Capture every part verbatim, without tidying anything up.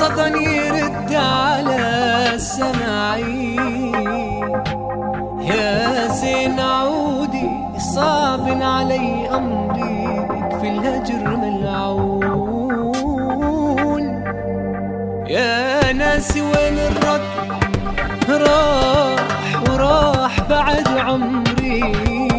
صدى يرد على السماعين. يا زين عودي صعب علي أمرك في الهجر ملعون. يا ناسي وين الركب راح وراح بعد عمري.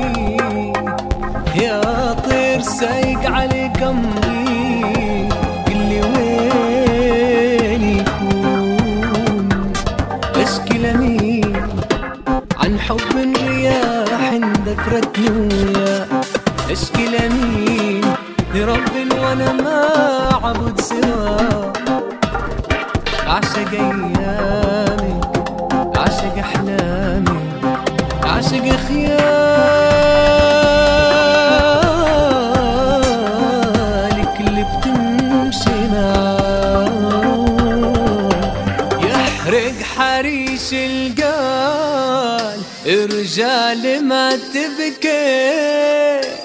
يا طير سايق عليك أمري قلي وين يكون. أشكي لمين عن حب الرياح ذكرتني وياه. أشكي لمين لرب وانا ما عبد سواه. أعشق أيامك أعشق أحلامك أعشق خيالك اللي بتمشي معاه. يحرق حريش القال رجال ما تبكي.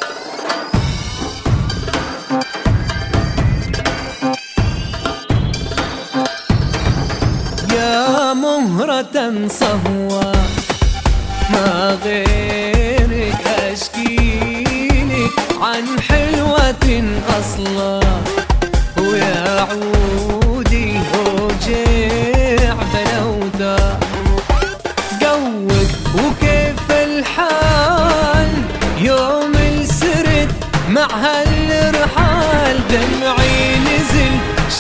يا مهرة صهوة ما غيرك أشكيلك عن حلوة أصلا. ويا عودي وجيع بلوتا قوك وكيف الحال يوم السرد مع هالرحال. دمعي نزل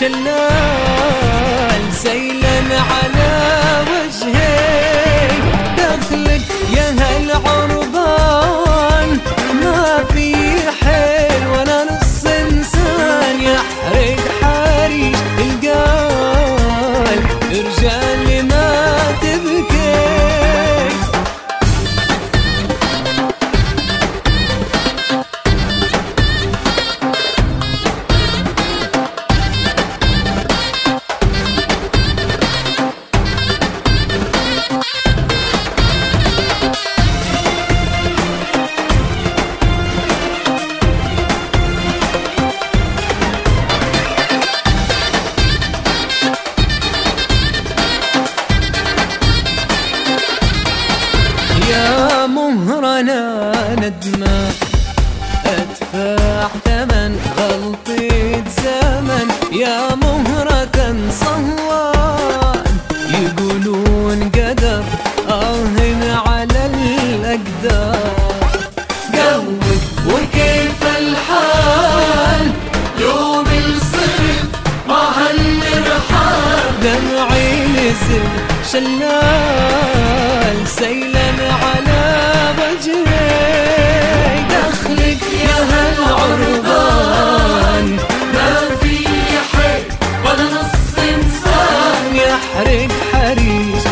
شلال سيلا على وجهي. دخلك يا هالعربان ما في حيل ولا نص انسان. يحرق حريش القال رجال ما تبكي. يا مهرنا ندمة أدفع ثمن غلطة زمن. يا مهرة صهوان يقولون قدر آهن على الأقدار. قوك وكيف الحال يوم الصرد مع هالرحال. دمعي نزل شلال سيلا على وجهي. دخلك يا هالعربان ما في حيل ولا نص انسان. يحرق حريش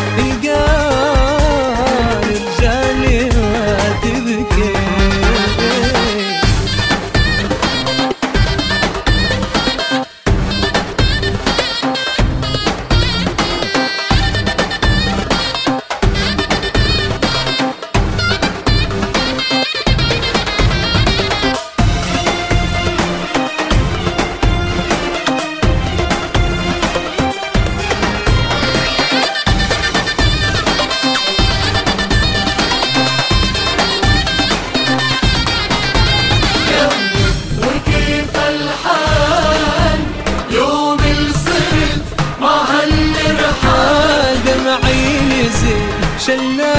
القال رجال ما تبكي. شلال